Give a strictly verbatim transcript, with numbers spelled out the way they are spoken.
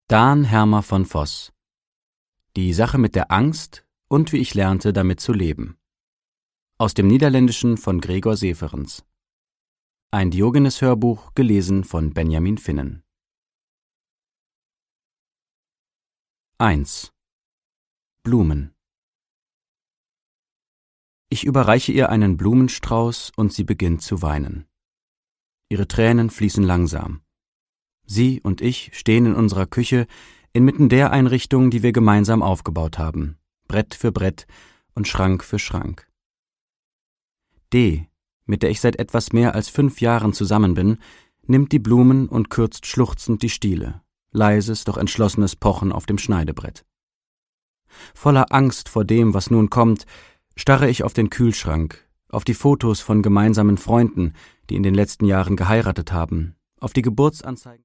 Daan Hermer von Voss. Die Sache mit der Angst und wie ich lernte, damit zu leben. Aus dem Niederländischen von Gregor Severens. Ein Diogenes-Hörbuch, gelesen von Benjamin Finnen. eins. Blumen. Ich überreiche ihr einen Blumenstrauß und sie beginnt zu weinen. Ihre Tränen fließen langsam. Sie und ich stehen in unserer Küche inmitten der Einrichtung, die wir gemeinsam aufgebaut haben, Brett für Brett und Schrank für Schrank. D., mit der ich seit etwas mehr als fünf Jahren zusammen bin, nimmt die Blumen und kürzt schluchzend die Stiele, leises, doch entschlossenes Pochen auf dem Schneidebrett. Voller Angst vor dem, was nun kommt, starre ich auf den Kühlschrank, auf die Fotos von gemeinsamen Freunden, die in den letzten Jahren geheiratet haben, auf die Geburtsanzeigen